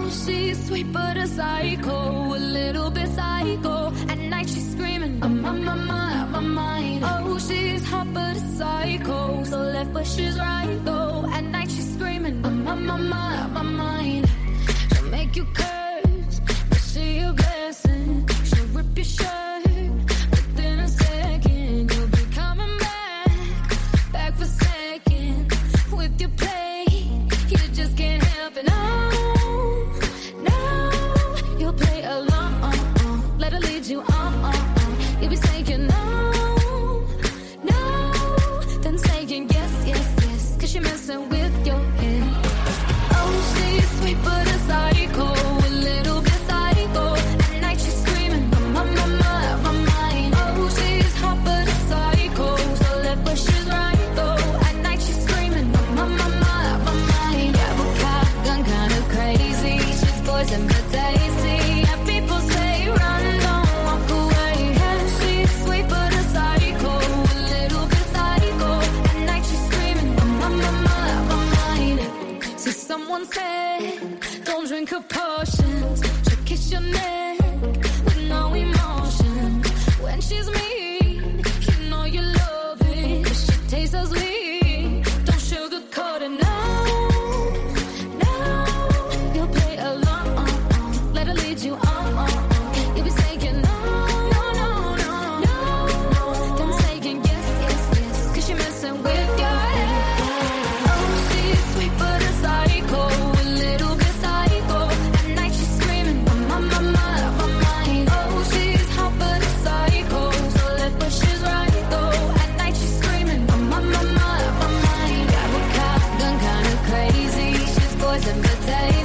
she's sweet but a psycho, a little bit psycho. At night she's screaming, I'm on my mind. Oh, she's hot but a psycho, so left but she's right though. At night she's screaming, I'm on my mind. She'll make you curse, but she a blessing. She'll rip your shirt within a second. You'll be coming back for second with your play. You just can't help it. No, you'll play along. Let her lead you on. You'll be saying no, then saying yes, 'cause you're messing with your head. Oh, she's sweet but a psycho, a little bit psycho. At night she's screaming, I'm on my mind. Oh, she's hot but a psycho, so left but she's right though. At night she's screaming, I'm on my mind. Yeah, but gun kinda crazy. She's poison but tasty. Yeah, people say run, don't walk away. Yeah, she's sweet but a psycho, a little bit psycho. At night she's screaming, I'm on my mind. See, someone said, don't drink her potions. She'll kiss your neck with no emotion. When she's mean, you know you love it. 'Cause she tastes so sweet. Don't sugarcoat it, no. You'll play along. Let her lead you on. You'll be saying no. Then saying yes, 'cause you're messing with your head. Oh, she's sweet but a psycho, a little bit psycho. At night she's screaming, I'm on my mind. Oh, she's hot but a psycho, so left but she's right though. At night she's screaming, I'm on my mind. Got a gun kinda crazy. She's poison but tasty.